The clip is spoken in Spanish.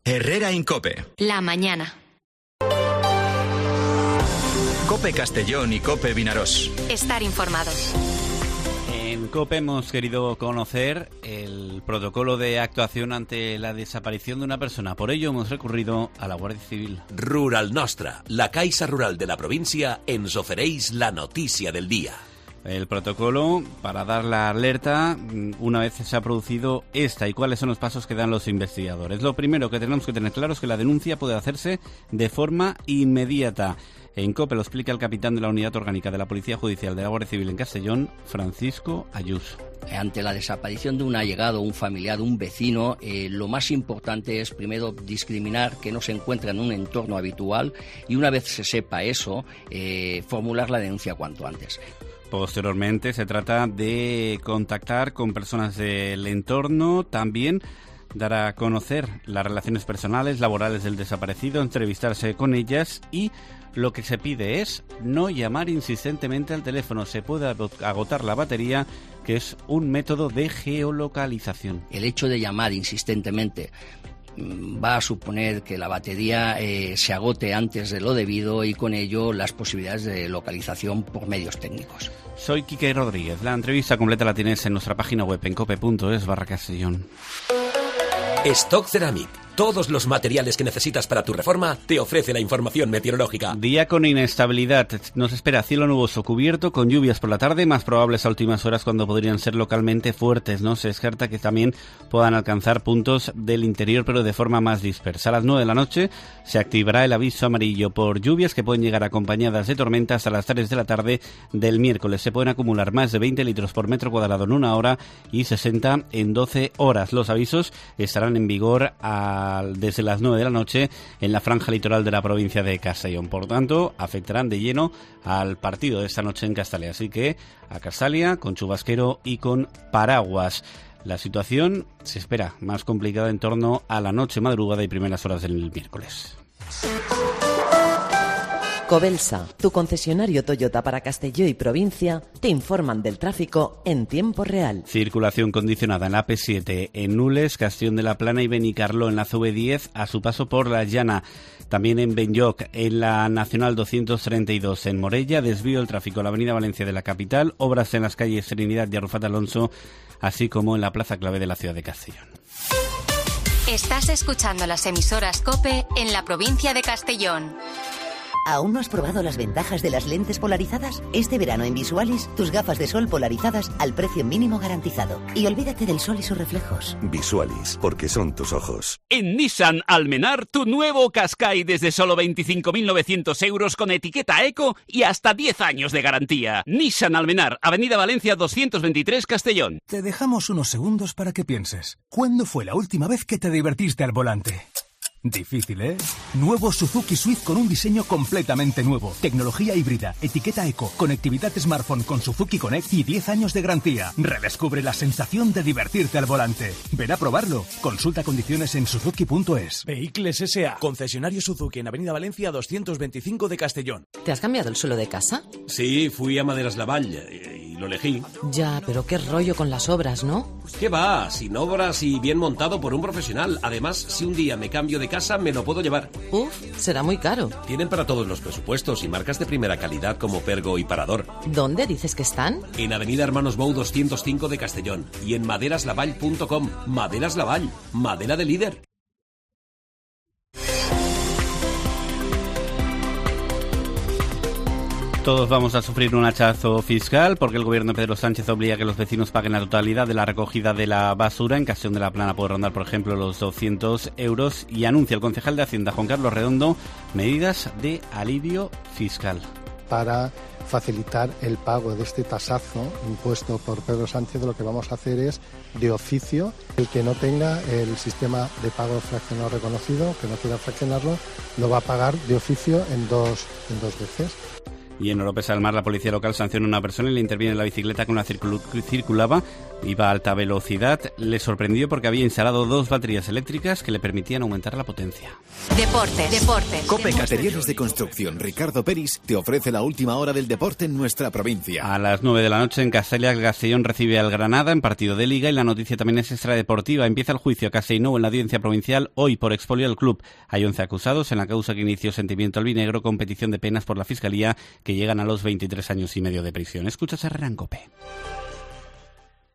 Herrera Incope. La mañana. COPE Castellón y COPE Vinarós. Estar informados. En COPE hemos querido conocer el protocolo de actuación ante la desaparición de una persona. Por ello hemos recurrido a la Guardia Civil. Rural Nostra, la Caixa Rural de la provincia, ens ofereix la notícia del día. El protocolo para dar la alerta una vez se ha producido esta y cuáles son los pasos que dan los investigadores. Lo primero que tenemos que tener claro es que la denuncia puede hacerse de forma inmediata. En COPE lo explica el capitán de la Unidad Orgánica de la Policía Judicial de la Guardia Civil en Castellón, Francisco Ayuso. Ante la desaparición de un allegado, un familiar, un vecino, lo más importante es primero discriminar que no se encuentra en un entorno habitual y una vez se sepa eso, formular la denuncia cuanto antes. Posteriormente se trata de contactar con personas del entorno, también dar a conocer las relaciones personales, laborales del desaparecido, entrevistarse con ellas y lo que se pide es no llamar insistentemente al teléfono. Se puede agotar la batería, que es un método de geolocalización. El hecho de llamar insistentemente va a suponer que la batería se agote antes de lo debido y con ello las posibilidades de localización por medios técnicos. Soy Quique Rodríguez. La entrevista completa la tienes en nuestra página web en cope.es/Castellón. Stock Ceramic. Todos los materiales que necesitas para tu reforma te ofrece la información meteorológica. Día con inestabilidad. Nos espera cielo nuboso cubierto con lluvias por la tarde, más probables a últimas horas cuando podrían ser localmente fuertes, ¿no? Se descarta que también puedan alcanzar puntos del interior, pero de forma más dispersa. A las 9 de la noche se activará el aviso amarillo por lluvias que pueden llegar acompañadas de tormentas a las 3 de la tarde del miércoles. Se pueden acumular más de 20 litros por metro cuadrado en una hora y 60 en 12 horas. Los avisos estarán en vigor desde las 9 de la noche en la franja litoral de la provincia de Castellón. Por tanto, afectarán de lleno al partido de esta noche en Castalia. Así que a Castalia con chubasquero y con paraguas. La situación se espera más complicada en torno a la noche, madrugada y primeras horas del miércoles. Covelsa, tu concesionario Toyota para Castelló y provincia, te informan del tráfico en tiempo real. Circulación condicionada en la AP7 en Nules, Castellón de la Plana y Benicarló en la CV10 a su paso por La Llana. También en Benlloc, en la Nacional 232 en Morella, desvío el tráfico a la Avenida Valencia de la capital, obras en las calles Serenidad y Arrufat Alonso, así como en la plaza clave de la ciudad de Castellón. Estás escuchando las emisoras COPE en la provincia de Castellón. ¿Aún no has probado las ventajas de las lentes polarizadas? Este verano en Visualis, tus gafas de sol polarizadas al precio mínimo garantizado. Y olvídate del sol y sus reflejos. Visualis, porque son tus ojos. En Nissan Almenar, tu nuevo Qashqai desde solo 25.900 euros con etiqueta eco y hasta 10 años de garantía. Nissan Almenar, Avenida Valencia 223, Castellón. Te dejamos unos segundos para que pienses. ¿Cuándo fue la última vez que te divertiste al volante? Difícil, ¿eh? Nuevo Suzuki Swift con un diseño completamente nuevo. Tecnología híbrida, etiqueta eco, conectividad smartphone con Suzuki Connect y 10 años de garantía. Redescubre la sensación de divertirte al volante. Ven a probarlo. Consulta condiciones en suzuki.es. Vehicles S.A. Concesionario Suzuki en Avenida Valencia 225 de Castellón. ¿Te has cambiado el suelo de casa? Sí, fui a Maderas Lavall y lo elegí. Ya, pero qué rollo con las obras, ¿no? ¿Qué va? Sin obras y bien montado por un profesional. Además, si un día me cambio de casa, me lo puedo llevar. Uf, será muy caro. Tienen para todos los presupuestos y marcas de primera calidad como Pergo y Parador. ¿Dónde dices que están? En Avenida Hermanos Bou 205 de Castellón y en maderaslavall.com. Maderas Lavall, madera de líder. Todos vamos a sufrir un hachazo fiscal porque el gobierno de Pedro Sánchez obliga a que los vecinos paguen la totalidad de la recogida de la basura. En Castellón de la Plana puede rondar, por ejemplo, los 200 euros y anuncia el concejal de Hacienda, Juan Carlos Redondo, medidas de alivio fiscal. Para facilitar el pago de este tasazo impuesto por Pedro Sánchez, lo que vamos a hacer es, de oficio, el que no tenga el sistema de pago fraccionado reconocido, que no quiera fraccionarlo, lo va a pagar de oficio en dos veces. Y en Oropesa del Mar, la policía local sanciona a una persona y le interviene en la bicicleta con la circulaba, iba a alta velocidad. Le sorprendió porque había instalado 2 baterías eléctricas que le permitían aumentar la potencia. Deportes. COPE Materiales de Construcción Ricardo Peris te ofrece la última hora del deporte en nuestra provincia. A las 9 de la noche en Castella, el Castellón recibe al Granada en partido de Liga y la noticia también es extradeportiva. Empieza el juicio a Castellnou en la audiencia provincial hoy por expolio al club. Hay 11 acusados en la causa que inició Sentimiento Albinegro con petición de penas por la Fiscalía que llegan a los 23 años y medio de prisión. Escuchas a Herrera en COPE.